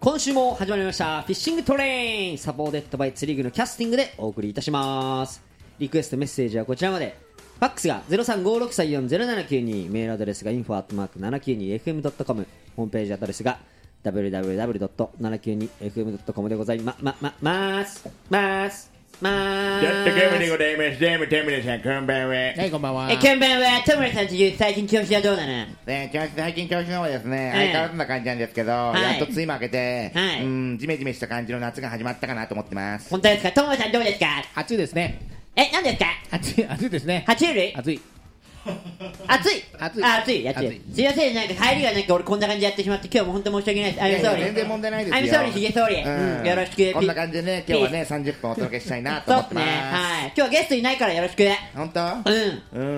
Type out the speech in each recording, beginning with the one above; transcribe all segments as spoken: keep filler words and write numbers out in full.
今週も始まりましたフィッシングトレイン、サポーテッドバイ釣り具のキャスティングでお送りいたします。リクエストメッセージはこちらまで。ファックスが ゼロさんごろくさんよんゼロななきゅうに、メールアドレスが インフォ アットマーク ななきゅうにエフエム ドットコム、 ホームページアドレスが ダブリューダブリューダブリュー ドット ななきゅうにエフエム ドットコム でございまままますますまーす。 やってくるでございます。どうも田村さん、こんばんは。 はい、こんばんは。 え、こんばんは。田村さんという最近調子はどうなの？ ね、調子最近調子の方はですね、 ええ相変わらずな感じなんですけど、 はいやっと梅雨も明けて、 はいうん、ジメジメした感じの夏が始まったかなと思ってます。 本当ですか？田村さんどうですか？ 暑いですね。 え、何ですか？ 暑い、暑いですね。 爬虫類？ 暑い。 暑い暑いあ、暑い、やってる。すいません、なんか入りがなんか俺こんな感じでやってしまって、今日も本当申し訳ないです。 いやいや I'm sorry。 全然問題ないですよ I'm sorry、ひげ総理。うん、よろしく。 こんな感じでね、今日はね、さんじゅっぷんお届けしたいなと思ってます。 そうですね。はい。今日はゲストいないからよろしく。 本当？ うん。 うん。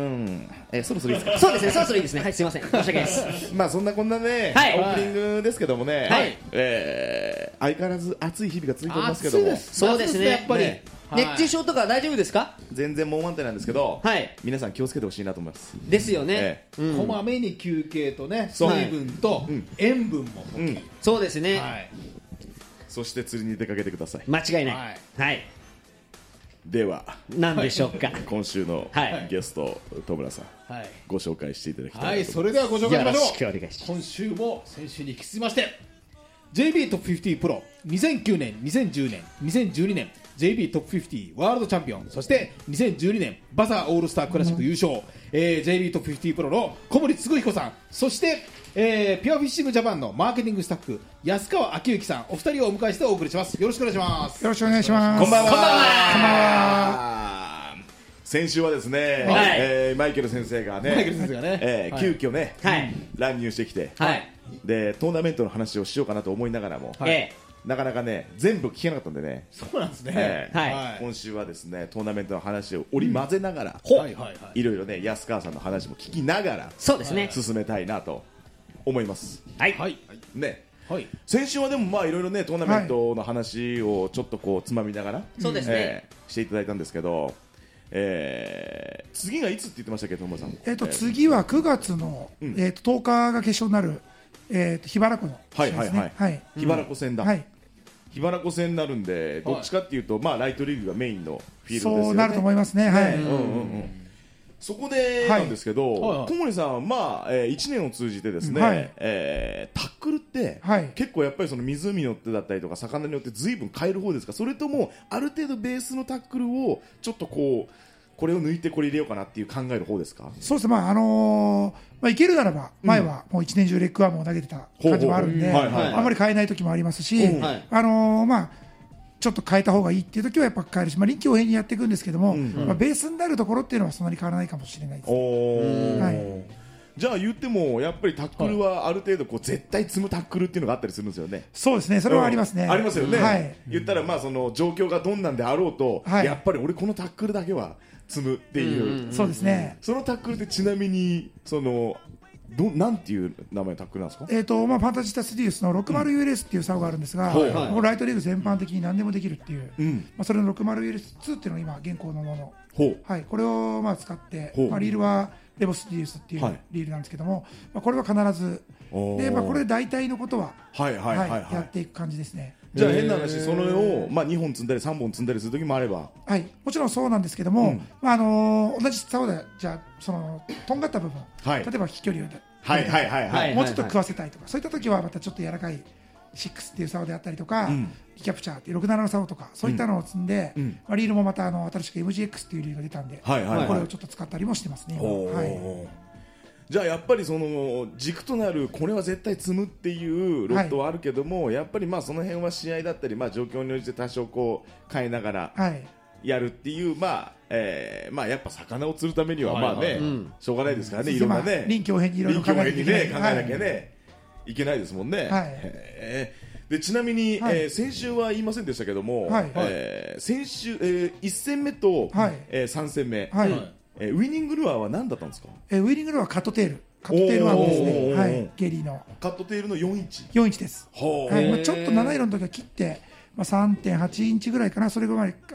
え、そろそろいいですか？ そうですね、そろそろいいですね。はい、すいません。申し訳ないです。 まあそんなこんなね、 はいオープニングですけどもね、 はいえー相変わらず暑い日々が続いておりますけども、 暑いです。 そうですねやっぱり。 ね熱中症とか大丈夫ですか？ 全然もう満点なんですけど、 はい皆さん気をつけてほしいなと思います。 ですよねえ。 うんこまめに休憩とね、水そう分とうん塩分も。 うん。 そうですね。 はい。 そして釣りに出かけてください。 間違いない。 はいはい。 ではなんでしょうか。 今週のはいゲスト、戸村さんはい。 ご紹介していただきたいなと思はい、それではご紹介しましょう。 よろしくお願いします今週も先週に引き続きまして ジェイビー トップフィフティープロにせんきゅうねん、にせんじゅうねん、にせんじゅうにねん ジェイビー トップフィフティーワールドチャンピオン、そしてにせんじゅうにねんバザーオールスタークラシック優勝、えー、ジェイビー トップフィフティープロの小森嗣彦さん、そして、えー、ピュアフィッシングジャパンのマーケティングスタッフ安川昭之さん、お二人をお迎えしてお送りします。よろしくお願いします。 よろしくお願いします。 こんばんは。 こんばんはこんばんは。先週はですね、 はいえーマイケル先生がね、 マイケル先生がねはいえー急遽ね、 はい乱入してきて、 はい。 でトーナメントの話をしようかなと思いながらも、 はいえなかなかね全部聞けなかったんでね、 そうなんですね。 えーはい今週はですねトーナメントの話を織り交ぜながら、 ほはいはいはい。 いろいろね安川さんの話も聞きながらそうですね。 進めたいなと思いますはい。 はいね。 はい。 先週はでもまあいろいろねトーナメントの話をちょっとこうつまみながら、 そうですねえーしていただいたんですけど、えー次がいつって言ってましたっけ、友さん。 えっと次はくがつのうんえっととおかが決勝になるえっと桧原湖のはい試合ですはいはい。 ねはい桧原湖戦だ。 はい桧原湖戦になるんで、どっちかっていうとまあライトリーグがメインのフィールドですよね。 そうなると思いますね。はい。 うんうんうん。そこでなんですけど、 はいはい小森さんはまあ、えー、いちねんを通じてですね、 はいえータックルって、 はい結構やっぱりその湖によってだったりとか魚によって随分変える方ですか、それともある程度ベースのタックルをちょっとこうこれを抜いてこれ入れようかなっていう考える方ですか？ そうですね。まああのーまあいけるならば前はもう一年中レッグアームを投げてた感じもあるんで、 ほうほうはいはいはいあんまり変えない時もありますし、 うんはいあのーまあちょっと変えた方がいいっていう時はやっぱ変えるし、まあ臨機応変にやっていくんですけども、 うんまあベースになるところっていうのはそんなに変わらないかもしれないです。 おーはいじゃあ言ってもやっぱりタックルはある程度こう絶対積むタックルっていうのがあったりするんですよね。 そうですね。それはありますね。 うんありますよね、 はい。 言ったらまあその状況がどんなんであろうと、 はいやっぱり俺このタックルだけは積むっていう、 そうですね。 そのタックルってちなみにそのどなんていう名前のタックルなんですか？ えーとまあ、ファンタジスタスティウスの ろくじゅうユーエルエス っていう竿があるんですが、 はいはいこれライトリーグ全般的に何でもできるっていう、 うんまあ、それの ろくじゅうユーエルエスツー っていうのが今現行のもの、 ほうはい、これをまあ使ってほう、 まあ、リールはレボスティウスっていはいうリールなんですけども、まあ、これは必ずおーで、まあ、これで大体のことは、 はいはいはいはい、 やっていく感じですね。 じゃあ変な話そのを、まあ、にほん積んだりさんぼん積んだりする時もあれば、 はい、もちろんそうなんですけども、 うんまああのー同じ竿でじゃあそのとんがった部分、 はい例えば飛距離を、 はいはいはいはい、 はいもうちょっと食わせたいとか、そういった時はまたちょっと柔らかいシックスっていう竿であったりとか、 うんキャプチャーっていうろくじゅうななの竿とかそういったのを積んで、 うんまあ、リールもまたあの新しく エムジーエックス っていうリールが出たんで、 はいはいはいこれをちょっと使ったりもしてますね。今ほうはいじゃあやっぱりその軸となるこれは絶対積むっていうロットはあるけども、やっぱりまあその辺は試合だったり、まあ、状況に応じて多少こう変えながらはいやるっていう、まあえーまあ、やっぱ魚を釣るためにはまあね、 はいはいうんしょうがないですからね、いろんなまあね臨機応変にいろいろ考えなきゃいけない臨機応変にね考えなきゃね、い、けないですもんね、 はいへーでちなみに、 はいえー先週は言いませんでしたけども、 はいえー先週、えー、いち戦目と、 はいえー、さん戦目、 はいえーウィニングルアーは何だったんですか？ えーウィリングルはカットテールカットテールワームですおーね、はい、ゲリーのカットテールのよんインチ。 よんインチです。 ほうはいまあ、ちょっとなな色の時は切って、まあ、さんてんはちインチぐらいかな、それぐらいあの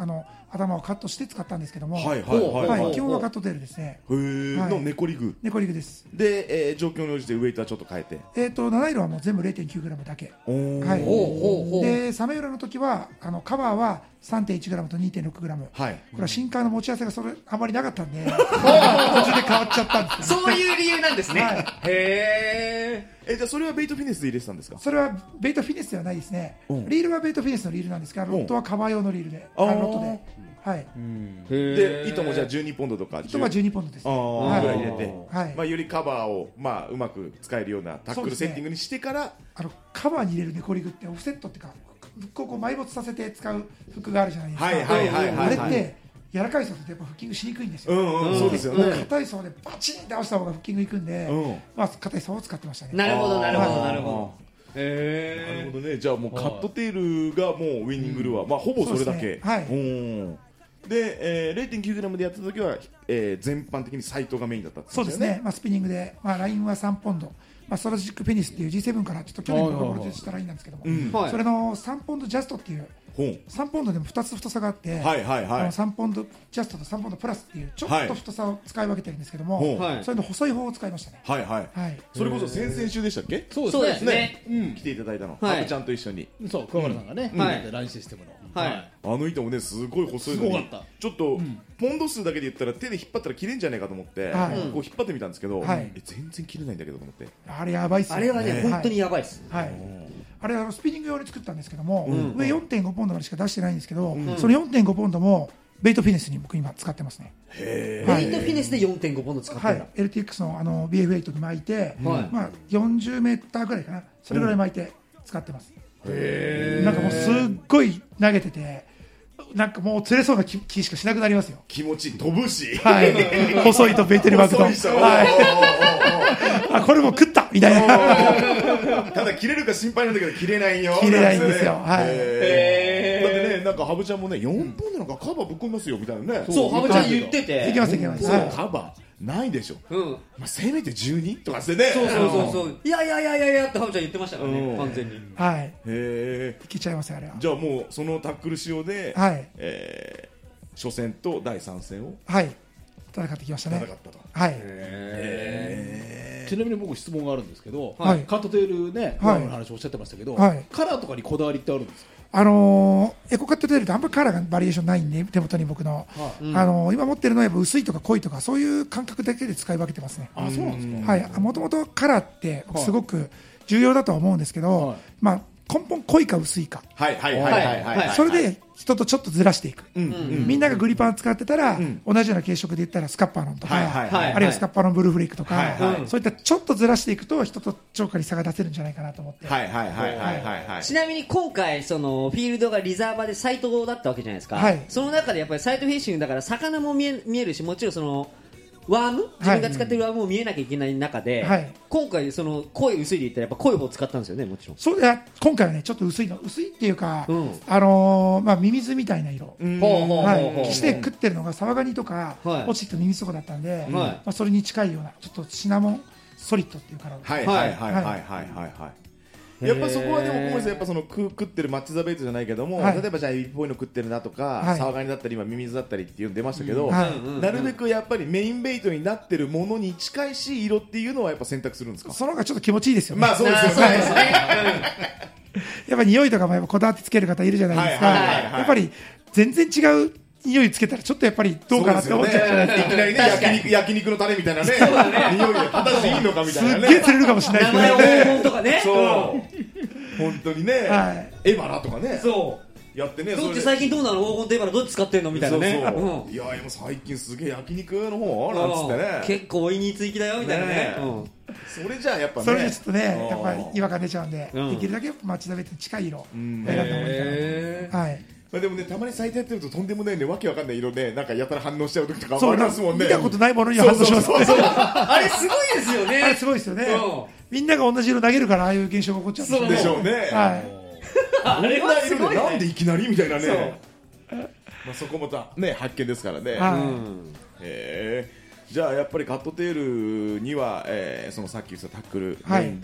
頭をカットして使ったんですけども、 はいはいはいはい基本はカットテールですね。 へーはいの猫リグ猫リグです。 で、えー状況に応じてウエイトはちょっと変えてえー、と七色はもう全部 れいてんきゅうグラム だけ、 おーはいほうほうでサメ浦の時はあのカバーは さんてんいちグラム と にてんろくグラム、 はいこれは新カーの持ち合わせがそれあまりなかったんで途中で変わっちゃったんですよ、 そういう理由なんですね、 はいへええじゃあそれはベイトフィネスで入れてたんですかそれはベイトフィネスではないですね、 うんリールはベイトフィネスのリールなんですがロットはカバー用のリールで、 うんあロットで、はい、 で糸もじゃあじゅうにポンドとか糸はじゅうにポンドです、 あーはいぐらい入れて、 はいまあ、よりカバーを、まあ、うまく使えるようなタックルセッティングにしてからあのカバーに入れる猫リグってオフセットっていうかフックをこう埋没させて使うフックがあるじゃないですか、 はいはいはいはいはいあれって柔らかい層ってやっぱフッキングしにくいんですよ、 うんうんそうですよね、 硬い層でバチンって合わせた方がフッキングいくんで、 うんまあ硬い層を使ってましたね。 なるほどなるほどあーなるほどなへるほどね、じゃあもうカットテールがもうウィニングルアー、まあ、ほぼそれだけそうですねはいうんで、えー、れいてんきゅうグラム でやった時は、えー、全般的にサイトがメインだったってことそうですね、まあ、スピニングで、まあ、ラインはさんポンド、まあ、ストラテジックペニスっていう ジーセブン からちょっと去年ボロボロでしたラインなんですけども、 うんはいそれのさんポンドジャストっていうほうさんポンドでもふたつ太さがあって、 はいはいはいあのさんポンドジャストとさんポンドプラスっていうちょっと太さを使い分けてるんですけども、 ほうはいそれの細い方を使いましたね。 はいはいはい、 それこそ先々週でしたっけそうそうでですすねねうん来ていただいたの、 はいハブちゃんと一緒にそう桑原さんがね、 はいでラインシステムのはいあの糸もねすごい細いのにすごかったちょっと、ポンド数だけで言ったら手で引っ張ったら切れんじゃないかと思って、 はいこう引っ張ってみたんですけど、 はいえ全然切れないんだけどと思ってあれやばいっすよあれはねね本当にやばいですはい、あれあのスピニング用に作ったんですけども、 ん上 よんてんごポンドまでしか出してないんですけど、その よんてんごポンドもベイトフィネスに僕今使ってますね。 へはいベイトフィネスで よんてんごポンド使ってはいんだ、 エルティーエックス の, あの ビーエフエイト に巻いて、 はいまあ、よんじゅうメーターぐらいかな、それぐらい巻いて使ってます。なんかもうすっごい投げてて、なんかもう釣れそうな気気しかしなくなりますよ。 気持ちいい飛ぶし、 はい、細いとベイトに巻くと、 細いしはい、あこれも食ったみたいな。 ただ切れるか心配なんだけど切れないよ切れないんですよなんはいへーだってねなんかハブちゃんもねよんポンドなんかカバーぶっ込みますよみたいなねそうハブちゃん言ってていけますいけます。 そうはいカバーないでしょ、 うんまあ、せめてじゅうにとかしてねそうそうそうそういやいやいやいやいやってハブちゃん言ってましたからうんね完全にはい、 へえいけちゃいますよあれは。 じゃあもうそのタックル仕様で、 はいえー初戦とだいさん戦をはい、戦ってきましたね。 戦ったと、 はい、 ちなみに僕質問があるんですけど、 はいカットテールね、 はいの話おっしゃってましたけど、 はいカラーとかにこだわりってあるんですか？ あのーエコカットテールってあんまりカラーがバリエーションないんで、手元に僕の、 はいあのー今持ってるのはやっぱ薄いとか濃いとかそういう感覚だけで使い分けてますね。 あ、そうなんですか？ はい、もともとカラーってはいすごく重要だとは思うんですけど、 はいまあ、根本濃いか薄いか、 はいはいはいはいはい、はい、 それで人とちょっとずらしていく、 うんうんみんながグリパン使ってたら、 ん同じような軽色で言ったらスカッパーノンとか、 はいはいはいあるいはスカッパーノンブルーフレークとか、 はいはいそういったちょっとずらしていくと人と超過に差が出せるんじゃないかなと思って、 はいはいはいはいはいはいちなみに今回そのフィールドがリザーバーでサイトだったわけじゃないですか、 はいその中でやっぱりサイトフィッシングだから魚も見え見えるしもちろんそのワーム自分が使ってるワームも見えなきゃいけない中で、 はい今回その濃い薄いで言ったらやっぱ濃い方を使ったんですよねもちろんそういや今回はねちょっと薄いの薄いっていうか、 うんあのーまあ、ミミズみたいな色、 うんほうほうほうはいほうほう岸で食ってるのがサワガニとか、 はい落ちてきたミミズとかだったんで、 いまあ、それに近いようなちょっとシナモンソリッドっていうカラー、 はいはいはいはいはいはいはいやっぱそこはでも小森さんやっぱその食食ってるマッチザベイトじゃないけども、 はい例えばじゃあエビっぽいの食ってるなとか、 はいサワガニだったり今ミミズだったりっていうの出ましたけど、 はいなるべくやっぱりメインベイトになってるものに近いし色っていうのはやっぱ選択するんですか？ その方がちょっと気持ちいいですよね、 まあそうですよね。 そうですね、 やっぱ匂いとかもやっぱこだわってつける方いるじゃないですか、 はいはいはいはいやっぱり全然違う匂いつけたらちょっとやっぱりどうかなって思っちゃうじゃないですか。 いきなりね確かに焼肉焼肉のタレみたいなね匂いで果たしていいのかみたいなねすっげえ釣れるかもしれない名ですけどね。 前黄金とかねそう本当にね、 はいエバラとかねそうやってねどっちそれで最近どうなの黄金といえばどっち使ってんのみたいなねそうそううんいや今最近すげえ焼肉の方なんつってね結構追いについきだよみたいなねねうんそれじゃあやっぱねそれでちょっとね、やっぱり違今和感出ちゃうんで、 うんできるだけやっぱマッチダベって近い色をん選んだ方がいいかへな。はい。 まあでもねたまにサイトやってるととんでもないねわけわかんない色ねなんかやたら反応しちゃう時とかそうありますもんね見たことないものには反応しますね。 あれすごいですよねあれすごいですよねうん。 みんなが同じ色投げるからああいう現象が起こっちゃうんですよでしょうねはい。 あれはすごいねなんでいきなりみたいなねそうまあそこもたね発見ですからねはいうんへえじゃあやっぱりカットテールには、えーそのさっき言ったタックルメインで、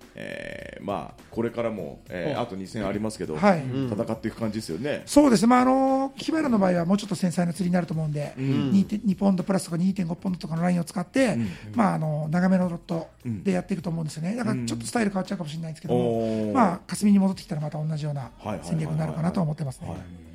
えーまあ、これからも、えー、あとに戦ありますけど、 はい、 戦っていく感じですよね。 そうですね、まあ、あのキバラの場合はもうちょっと繊細な釣りになると思うんで、うん、に, にポンドプラスとか にてんご ポンドとかのラインを使って、うんまあ、あの長めのロッドでやっていくと思うんですよね。だからちょっとスタイル変わっちゃうかもしれないんですけども、うんまあ、霞に戻ってきたらまた同じような戦略になるかなと思ってますね。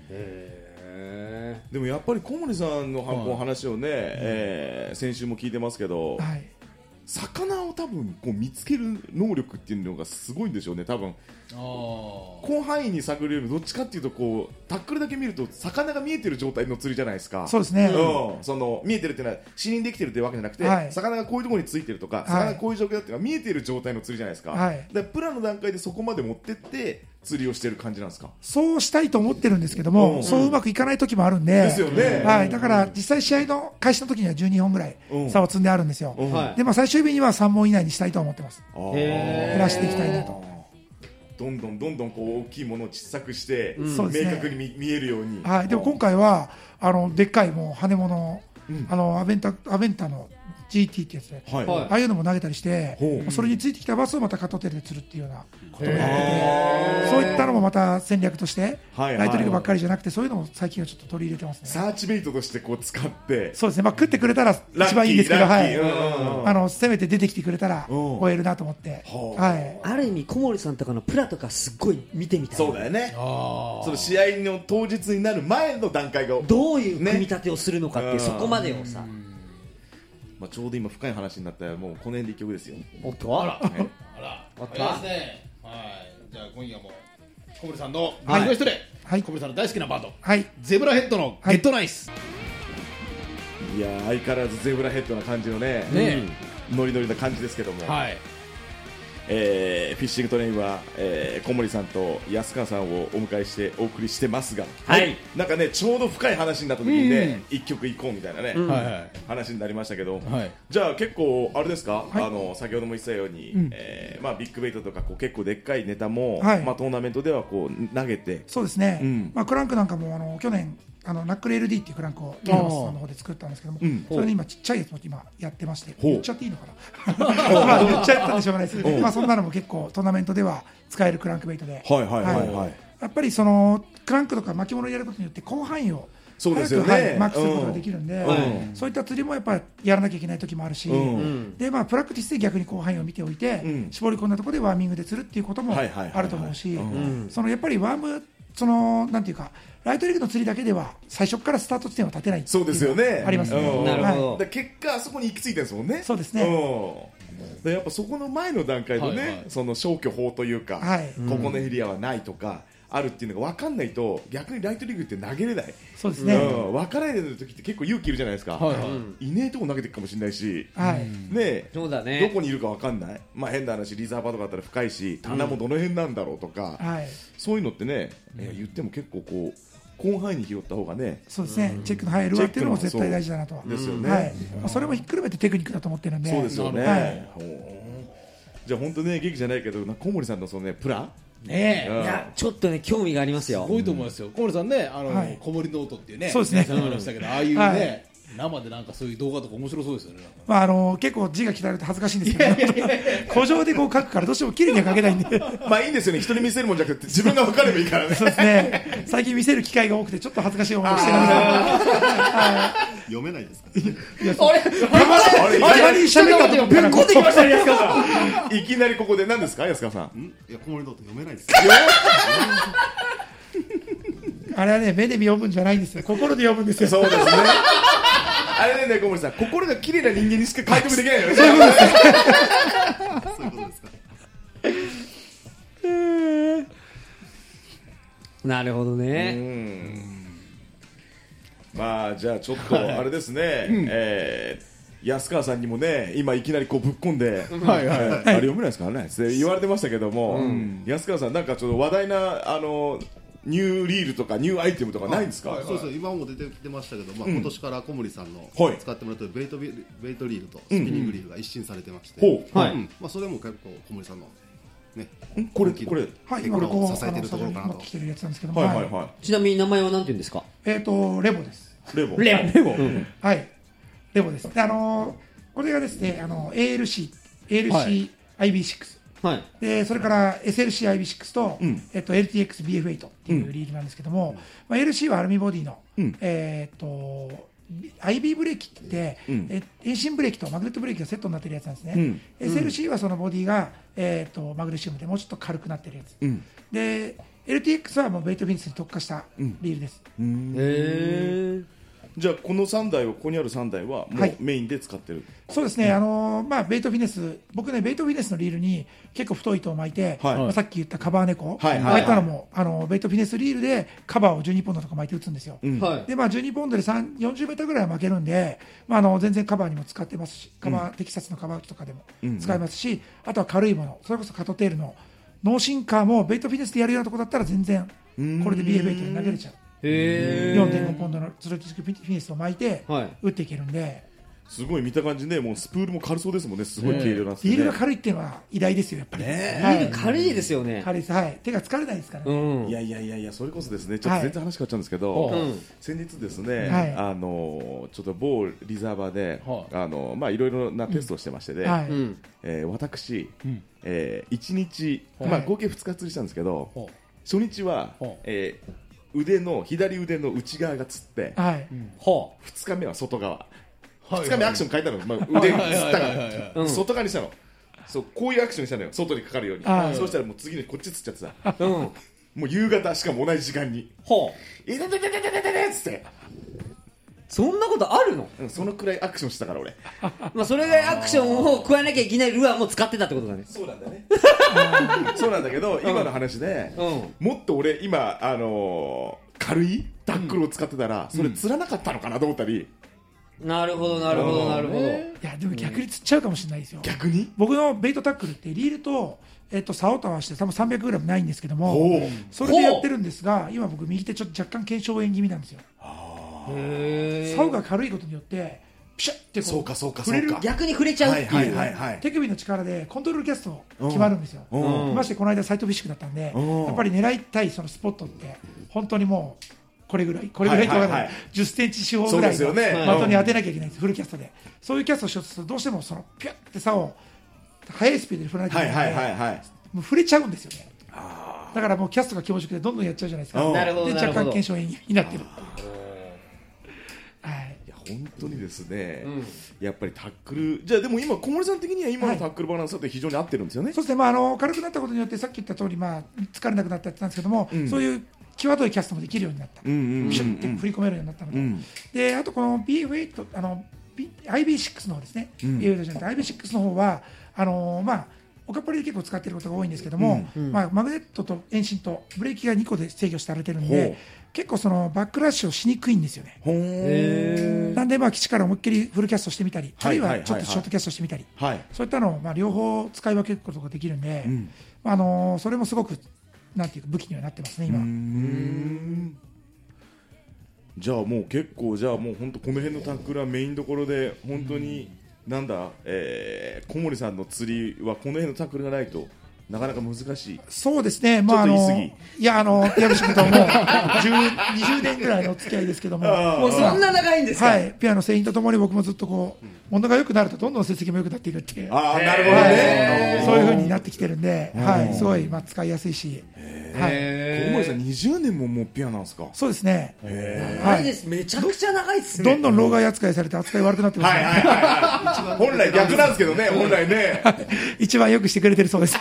でもやっぱり小森さんの話をね、はいえー、先週も聞いてますけど、はい、魚を多分こう見つける能力っていうのがすごいんでしょうね。多分広範囲に探るよりどっちかっていうとこうタックルだけ見ると魚が見えてる状態の釣りじゃないですか。 そうですね、 うん、その見えてるっていうのは死人できてるっていうわけじゃなくて、はい、魚がこういうところについてるとか、はい、魚がこういう状況だっていうのが見えてる状態の釣りじゃないですか、はい、だからプラの段階でそこまで持ってって釣りをしてる感じなんですか。 そうしたいと思ってるんですけども、うん、そううまくいかない時もあるんで、 ですよね、 はい、だから実際試合の開始の時にはじゅうにほんぐらい差を積んであるんですよ、うん、でまあ、最終日にはさんぼん以内にしたいと思ってます。減らしていきたいなと。 どんどんどんどんこう大きいものを小さくして、うん、明確に 見, 見えるように、 はい、でも今回はあのでっかいもう羽物の、うん、あのアベンタアベンタの ジーティー ってやつで、はい、ああいうのも投げたりして、はい、それについてきたバスをまたカットテルで釣るっていうようなことをやってて、そういったのもまた戦略として、はい、ライトリグばっかりじゃなくてそういうのも最近はちょっと取り入れてますね。 サーチベイトとしてこう使って、 そうですね、まあ、食ってくれたら一番いいんですけど、はい、あのせめて出てきてくれたら終えるなと思って、はい、 ある意味小森さんとかのプラとかすっごい見てみたい。 そうだよね。その試合の当日になる前の段階がどういう組み立てをするのかっていう、ね、そこまでをさ、 まあ、ちょうど今深い話になったらもうこの辺で一曲ですよ。 おっとあら、ね、あらあったですね。はい、じゃあ今夜も小森さんのリクエストで、はい、小森さんの大好きなバンド、はい、ゼブラヘッドのゲットナイス、はい、 いや相変わらずゼブラヘッドな感じの ね, ね、うん、ノリノリな感じですけども、はい、えー、フィッシングトレインは、えー、小森さんと安川さんをお迎えしてお送りしてますが、はい、なんかねちょうど深い話になった時にね、うん、一曲いこうみたいなね、うん、話になりましたけど、はい、じゃあ結構あれですか、はい、あの先ほども言ってたように、うん、えーまあ、ビッグベイトとかこう結構でっかいネタも、はい、まあ、トーナメントではこう投げて、 そうですね、うん、まあ、クランクなんかもあの去年あのナックル エルディー っていうクランクをゲームスさんの方で作ったんですけども、うん、それで今ちっちゃいやつも今やってまして、言っちゃっていいのかなまあ言っちゃったんでしょうがないですけど、まあ、そんなのも結構トーナメントでは使えるクランクベイトで、はいはいはいはい、やっぱりそのクランクとか巻物をやることによって広範囲をそうですよね、 はい、マックスすることができるんで、うん、そういった釣りもやっぱりやらなきゃいけない時もあるし、うん、でまあ、プラクティスで逆に広範囲を見ておいて、うん、絞り込んだところでワーミングで釣るっていうこともあると思うし、そのやっぱりワームそのなんていうかライトリグの釣りだけでは最初からスタート地点は立てないっていうのがありますね。 うん、なるほど、はい、結果あそこに行き着いてるんですもんね。 そうですね、 うん、でやっぱそこの前の段階でね、はいはい、その消去法というか、はい、ここのエリアはないとかあるっていうのが分かんないと逆にライトリグって投げれない。 そうですね、 うん、分からない時って結構勇気いるじゃないですか、はいはい、いねえとこ投げていくかもしれないし、はい、ね、 そうだね、 どこにいるか分かんない、まあ、変な話リザーバーとかあったら深いし棚もどの辺なんだろうとか、うん、はい、そういうのってね、えー、言っても結構こう広範囲に拾った方がね、 そうですね、チェックの入るわっていうのも絶対大事だなと。 ですよね、 はい、まあ、それもひっくるめてテクニックだと思ってるんで。 そうですよね、はい、じゃあ本当ね劇じゃないけど小森さんのその、ね、プラねえ、うん、いやちょっとね興味がありますよ。 すごいと思いますよ。小森さんね、あの、はい、小森ノートっていうね、 そうですね、 ありましたけど、ああいうね、はい、生でなんかそういう動画とか面白そうですよね。 まあ、あの結構字が汚れて恥ずかしいんですけど、古城でこう書くからどうしても綺麗には書けないんでまあいいんですよね、人に見せるもんじゃなくて自分が分かればいいからね。 そうですね、最近見せる機会が多くてちょっと恥ずかしい思いをしてるんです読めないですか。 いや、あれあれあれ喋ったとぶっこんできましたね、安川さん。いきなりここで何ですか、安川さん。 いや、小森ノート読めないです。 あれはね、目で読むんじゃないんですよ、心で読むんですよ。 そうですね。あれね、小森さん、心が綺麗な人間にしか解読できないよね。そういうことですか。 なるほどね。うん、 まあじゃあちょっとあれですね、はい、えー、安川さんにもね今いきなりこうぶっ込んで、はいはい、えー、あれ読めないですからねって言われてましたけども、うん、安川さんなんかちょっと話題なあのニューリールとかニューアイテムとかないんですか。 はいはい、そうそう、今も出てきてましたけど、まあ、今年から小森さんの使ってもらってるベイトビベイトリールとスピニングリールが一新されてまして、うんうん、はい、うん、まあ、それも結構小森さんのね、 これこれはい今こう支えてるところかなと。 持ってきてるやつなんですけども、 はいはいはい、 ちなみに名前は何て言うんですか。 えっ、ー、とレボです。 レボレボレボ、うん、 はい、レボです。で、あのー、これがですね、あの エーエルシー エーエルシーアイビーシックスはい、でそれから エスエルシーアイビーシックス と、うんえっと、エルティーエックスビーエフエイト っていうリールなんですけども、うんまあ、エルシー はアルミボディの、うんえー、っとアイビー ブレーキって、うん、え遠心ブレーキとマグネットブレーキがセットになってるやつなんですね、うん、エスエルシー はそのボディが、えー、っとマグネシウムでもうちょっと軽くなってるやつ、うん、で エルティーエックス はもうベイトフィニッシュに特化したリールです、うん、 へーじゃあこのさんだいはここにあるさんだいはもうメインで使ってる、 はい、そうですね、あのーまあ、ベイトフィネス僕ねベイトフィネスのリールに結構太い糸を巻いて、はいまあ、さっき言ったカバー猫、はい、巻いたのも、はい、あのベイトフィネスリールでカバーをじゅうにポンドとか巻いて打つんですよ、うんでまあ、じゅうにポンドでよんじゅうメートルぐらいは巻けるんで、まあ、あの全然カバーにも使ってますしカバー、うん、テキサスのカバーとかでも使えますし、うん、あとは軽いものそれこそカトテールのノーシンカーもベイトフィネスでやるようなところだったら全然これで ビーエフエイト で投げれちゃうへよんてんご ポンドのスロットフィニスを巻いて打っていけるんで、はい、 すごい見た感じねもうスプールも軽そうですもんねすごい軽量なんですねリールが軽いっていうのは偉大ですよやっぱり、 ねはい、リール軽いですよね軽いです、はい、手が疲れないですからね、 うん、いやいやいやいやそれこそですねちょっと全然話変わっちゃうんですけど、はい、先日ですね、はい、あのちょっと某リザーバーで、はい、あのまあいろいろなテストをしてましてね、うんはいえー、私、うんえー、いちにち、はいまあ、合計ふつか釣りしたんですけど、はい、初日は、はいえー腕の左腕の内側がつって、はいうん、ふつかめは外側、はい、ふつかめアクション変えたの、まあ、腕につったから外側にしたのそうこういうアクションにしたのよ外にかかるように、はい、そうしたらもう次にこっちつっちゃってさ、うん、もう夕方しかも同じ時間にいててててててててつってそんなことあるの、 うん、そのくらいアクションしたから俺まあそれぐらいアクションを加えなきゃいけないルアーも使ってたってことだねそうなんだねそうなんだけど今の話で、うん、もっと俺今、あのー、軽いタックルを使ってたら、うん、それ釣らなかったのかなと思ったり、 うん、なるほどなるほどなるほど、 いやでも逆に釣っちゃうかもしれないですよ逆に僕のベイトタックルってリールとえっと、竿と合わせて多分 さんびゃくグラム ないんですけどもそれでやってるんですが今僕右手ちょっと若干腱鞘炎気味なんですよ竿が軽いことによってピシャッてこう触れる逆に触れちゃうっていう、はいはいはいはい、 手首の力でコントロールキャスト決まるんですよましてこの間サイトフィッシュだったんでやっぱり狙いたいそのスポットって本当にもうこれぐらいこれぐらいとか、はいはいはい、じゅっセンチ四方ぐらいの的に当てなきゃいけないんですフルキャストでそういうキャストをしようとするとどうしてもそのピュッて竿を速いスピードで振らなきゃいけないので、はいはいはいはい、もう触れちゃうんですよねだからもうキャストが強力でどんどんやっちゃうじゃないですかなるほどで若干腱鞘炎になってるはい、いや本当にですね、うん、やっぱりタックルじゃあでも今小森さん的には今のタックルバランスって非常に合ってるんですよね、はい、 そうですね、まあ、あの軽くなったことによってさっき言った通り、まあ、疲れなくなったって言ったんですけども、うん、そういう際どいキャストもできるようになった、うんうんうんうん、ピシュッて振り込めるようになったので、うん、であとこの ビーエフエイト あの アイビーシックス の方ですね、うん、ビーエフエイト じゃなくて アイビーシックス の方はあのー、まあおかっぱりで結構使っていることが多いんですけども、うんうんまあ、マグネットと遠心とブレーキがにこで制御されているので結構そのバックラッシュをしにくいんですよねへなんでまあ基地から思いっきりフルキャストしてみたり、はい、あるいはちょっとショートキャストしてみたり、はい、そういったのをまあ両方使い分けることができるんで、うんまあ、あのー、それもすごくなんていうか武器にはなってますね今うーんじゃあもう結構じゃあもう本当この辺のタックルはメインどころで本当に、うんなんだ、えー、小森さんの釣りはこの辺のタックルがないとなかなか難しいそうですね、まあ、あのいやあのピアノ仕事はもうにじゅうねんぐらいの付き合いですけどももうそんな長いんですか、 はい、ピアノ製品とともに僕もずっとこう、うん、物が良くなるとどんどん成績も良くなっていくっていうあなるほどね、 はい、そういう風になってきてるんで、はい、すごい、まあ、使いやすいしはい、小森さんにじゅうねんももうピアノなんですかそうですね長いです、めちゃくちゃ長いですねどんどん老害扱いされて扱い悪くなってますね、はいはいはいはい、 本来逆なんですけどね本来ね一番よくしてくれてるそうです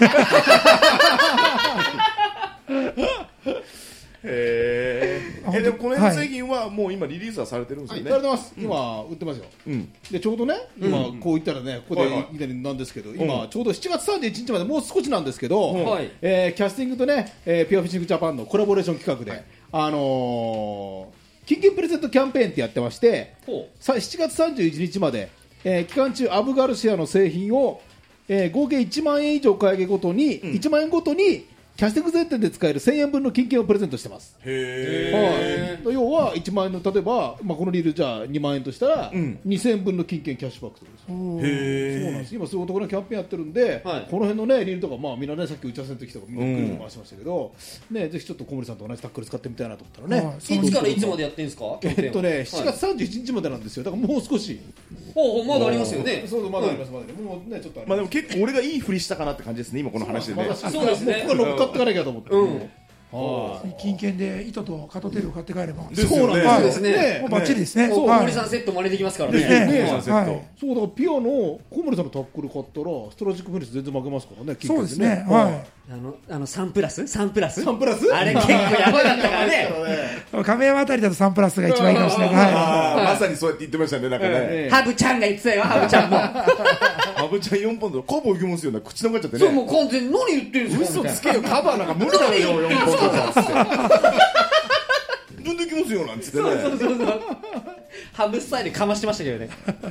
へえでもこの辺の製品はもう今リリースはされてるんですよね、 はい、されてます、うん、今売ってますよ、うん、でちょうどね今こう言ったらねここでいきなりなんですけど、うん、今ちょうどしちがつさんじゅういちにちまでもう少しなんですけど、はいえー、キャスティングとね、えー、ピュアフィッシングジャパンのコラボレーション企画で、はい、あのー、緊急プレゼントキャンペーンってやってましてしちがつさんじゅういちにちまで、えー、期間中アブガルシアの製品を、えー、合計いちまんえん以上買い上げごとに、うん、いちまんえんごとにキャスティング前店で使えるせんえんぶんの金券をプレゼントしてます。 へー、はい、要はいちまんえんの例えば、まあ、このリールじゃあにまんえんとしたら、うん、にせんえんぶんの金券キャッシュバックとかです。 へそうなんです。今すごいお得なキャンペーンやってるんで、はい、この辺のねリールとか、まあ、みんなねさっき打ち合わせの時とかみんな来るの回しましたけど、うん、ねぜひちょっと小森さんと同じタックル使ってみたいなと思ったらね、はい、 いつからいつまでやってるんですか？ えっとねしちがつさんじゅういちにちまでなんですよ。だからもう少し。 おまだありますよね。 そうまだあります、まだね。もうねちょっとまあでも結構俺がいいふりしたかなって感じですね今この話でね。 そうですね。僕が乗っかってかなきゃと思って。うん金券で糸とカトテールを買って帰ればそうなんですね。もうバッチリですね。 小森さんセット真似できますからね。 そうだからピアノ小森さんのタックル買ったらストラジックフェニス全然負けますからね。 そうですね。はい。 あのあのさんプラスさんプラスさんプラスあれ結構やばかったからね。 亀山あたりだとさんプラスが一番いいかもしれない。 まさにそうやって言ってましたね。なんかね。 ハブちゃんが言ってたよ。ハブちゃんも。 ハブちゃんよんポンドカバーいけますよね。口のがっちゃってね。 そうもう完全に何言ってるんですか。 嘘つけよカバーなんか無理だよよんポンドだっつって。飛んできますよなんつってね。 そうそうそうそう。ハブスタイルかましてましたけどね。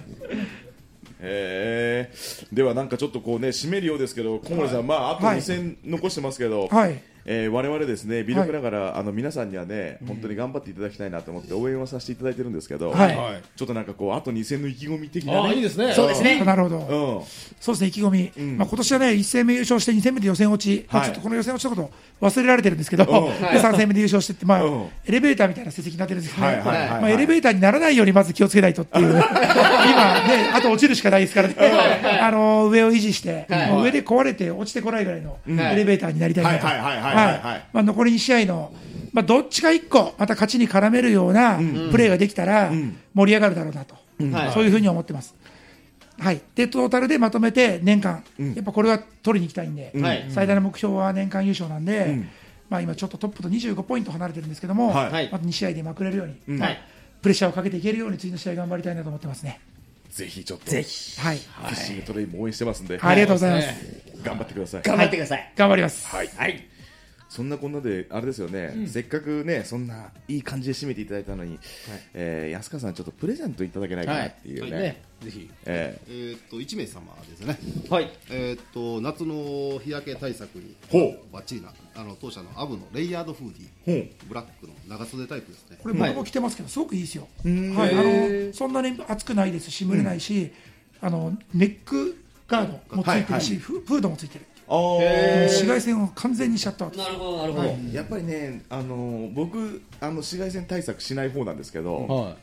へー。ではなんかちょっとこうね締めるようですけど小森さん、はい、まああとに戦残してますけど、はい、えー、我々ですね微力ながら、はい、あの皆さんにはね本当に頑張っていただきたいなと思って応援をさせていただいてるんですけど、はい、ちょっとなんかこうあとに戦の意気込み的なね。 あいいですね。 そうですね。 なるほど、うん、そうですね意気込み、うん、まあ、今年はねいち戦目優勝してに戦目で予選落ち、はい、まあ、ちょっとこの予選落ちのこと忘れられてるんですけど、うん、でさん戦目で優勝してって、まあうん、エレベーターみたいな成績になってるんですけどね、はいはいはいはい、まあ、エレベーターにならないようにまず気をつけないとっていう今ねあと落ちるしかないですからねあの上を維持して、はい、上で壊れて落ちてこないぐらいのエレベーターになりたいなと、残りに試合の、まあ、どっちかいっこまた勝ちに絡めるようなプレーができたら盛り上がるだろうなと、うん、そういうふうに思ってます、はい、でトータルでまとめて年間、うん、やっぱこれは取りに行きたいんで、うん、最大の目標は年間優勝なんで、うん、まあ、今ちょっとトップとにじゅうごポイント離れてるんですけども、はい、またに試合でまくれるように、うん、はい、プレッシャーをかけていけるように次の試合頑張りたいなと思ってますね。 ぜひちょっとぜひ、 はい、フィッシングトレインも応援してますんで、 はい、ありがとうございます、 頑張ってください。 頑張ってください、はい、 頑張ります、 はい、はい、そんなこんなであれですよね、うん、せっかくねそんないい感じで締めていただいたのに、はい、えー、安川さんちょっとプレゼントいただけないかなっていうね、はいはいね、 ぜひ、 えー、えー、っといち名様ですね、 はい、 えー、っと夏の日焼け対策にバッチリなあの当社のアブのレイヤードフーディー、ブラックの長袖タイプですね。 これ僕も着てますけどすごくいいですよ、はい、あのそんなに暑くないですし蒸れないし、うん、あのネックガードもついてるし、はいはい、フードもついてる、紫外線を完全にシャットアウト。 なるほどなるほど、はい、 やっぱりね、あの僕あの紫外線対策しない方なんですけど、はい、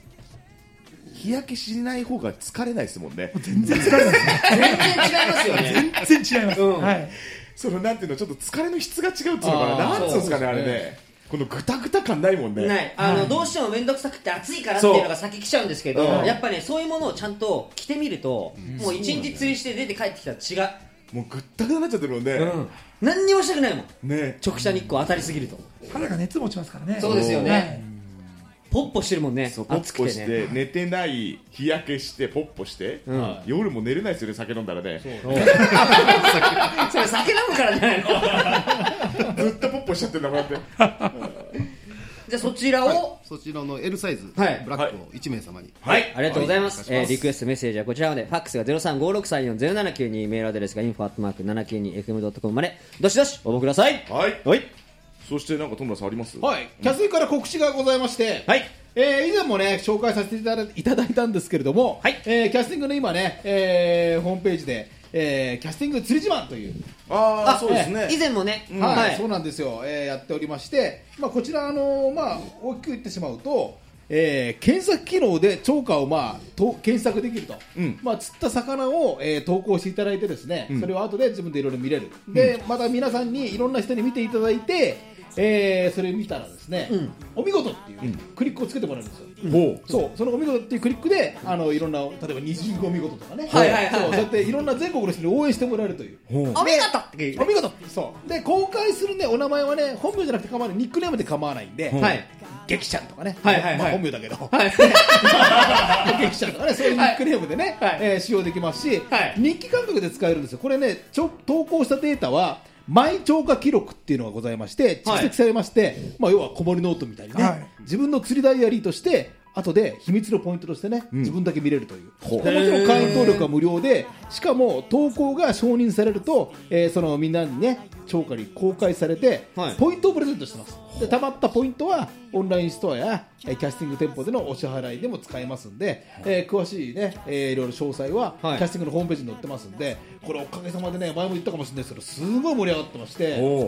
日焼けしない方が疲れないですもんね。 全然疲れない全然違いますよね。 全然違います、うん、はい、 そのなんていうのちょっと疲れの質が違うっていうのかな、なんつうんですかねあれね、このグタグタ感ないもんね。 ない、あの、はい、どうしても面倒くさくて暑いからっていうのが先来ちゃうんですけど、やっぱねそういうものをちゃんと着てみると、うん、もう一日釣りして出て帰ってきたら違う。 もうぐったぐたになっちゃってるもんね、うん、 何にもしたくないもん、 ね、 直射日光当たりすぎると肌が熱持ちますからね。 そうですよね、はい、ポッポしてるもんね。 そうポッポして、ね、寝てない日焼けしてポッポして、うん、夜も寝れないですよね酒飲んだらね。そうそれ酒飲むからじゃないのずっとポッポしちゃってるんだもんってじゃあそちらを、 はい、そちらの L サイズ、はい、ブラックをいち名様に、 はい、はい、ありがとうございます、はい、えー、リクエストメッセージはこちらまで。ファックスが ゼロさんごろくさんよんゼロななきゅうに、メールアドレスが インフォアットマークななきゅうにエフエムドットコム までどしどし応募ください。 はい、はい、そしてなんか戸村さんあります？ はい、キャスイから告知がございまして、はい、えー、以前もね紹介させていただいただいたんですけれども、はい、えー、キャスティングの今ね、えー、ホームページで、えー、キャスティング釣り自慢という、 ああそうですね、 以前もね、 うん、はい、はい、そうなんですよ、えー、やっておりまして、まあ、こちら、あのーまあ、大きく言ってしまうと、えー、検索機能で釣果を、まあ、と検索できると、うん、まあ、釣った魚を、えー、投稿していただいてですね、うん、それを後で自分でいろいろ見れる、うん、でまた皆さんにいろんな人に見ていただいて、えー、それを見たらですね、うん、お見事っていうクリックをつけてもらうんですよ、うん、そうそのお見事っていうクリックであのいろんな例えばにじゅうご見事とかね、はいはいはいはい、そうそうやっていろんな全国の人に応援してもらえるというお見事ってお見事そうで公開するねお名前はね本名じゃなくて構わない、ニックネームで構わないんで、はい、劇ちゃんとかね、はいはいはい、まあ、本名だけど、はい、劇ちゃんとかねそういうニックネームでね、はい、えー、使用できますし、はい、日記感覚で使えるんですよ。これねちょ投稿したデータはマイ超過記録っていうのがございまして蓄積されまして、はい、まあ、要は小森ノートみたいにね、はい、自分の釣りダイアリーとして後で秘密のポイントとしてね、うん、自分だけ見れるという。もちろん会員登録は無料で、しかも投稿が承認されると、えー、そのみんなにね超過に公開されて、はい、ポイントをプレゼントしてます。で貯まったポイントはオンラインストアやキャスティング店舗でのお支払いでも使えますんで、えー、詳しいね、えー、いろいろ詳細は、はい、キャスティングのホームページに載ってますんで、これおかげさまでね、前も言ったかもしれないですけど、すごい盛り上がってまして、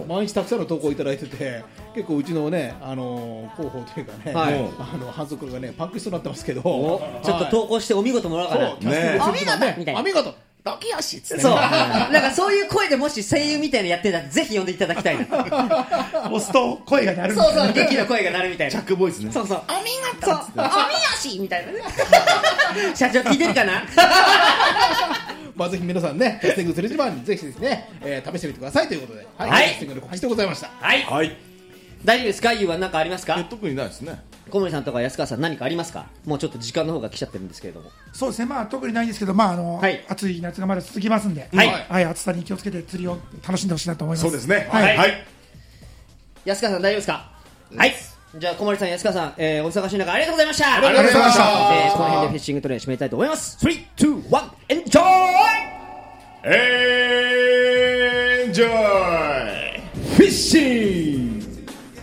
毎日たくさんの投稿いただいてて、結構うちのね、あのー、広報というかね、はい、あの反則がねパンクしそうになってますけど、ちょっと投稿してお見事もらおうかな、ね、 お見事みたいな、お見事ドキヨシっつって、 そうなんかそういう声でもし声優みたいなのやってたらぜひ呼んでいただきたいな。 押すと声が鳴るみたいな、そうそう、劇の声が鳴るみたいな、 チャックボイスね、 そうそう、お見事、おみよしみたいなね。社長聞いてるかな。 まあぜひ皆さんね、キャスティングする一番にぜひですね、えー、試してみてくださいということで、はい、はい、キャスティングの告知でございました。 はい、はい、大丈夫ですか、ゆうは何かありますか。 特にないですね。 小森さんとか安川さん何かありますか。もうちょっと時間の方が来ちゃってるんですけれども。 そうですね、まあ特にないんですけど、まああの、はい、暑い夏がまだ続きますんで、はい、はい、暑さに気をつけて釣りを楽しんでほしいなと思います。 そうですね、 はい、はい、安川さん大丈夫ですか。はい、じゃあ小森さん、安川さん、えー、お忙しい中ありがとうございました。 ありがとうございました。 えー、この辺でフィッシングトレイン締めたいと思います。スリー、ツー、ワン、エンジョイエンジョイフィッシング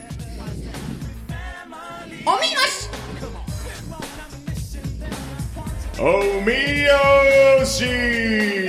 おみよしおみよし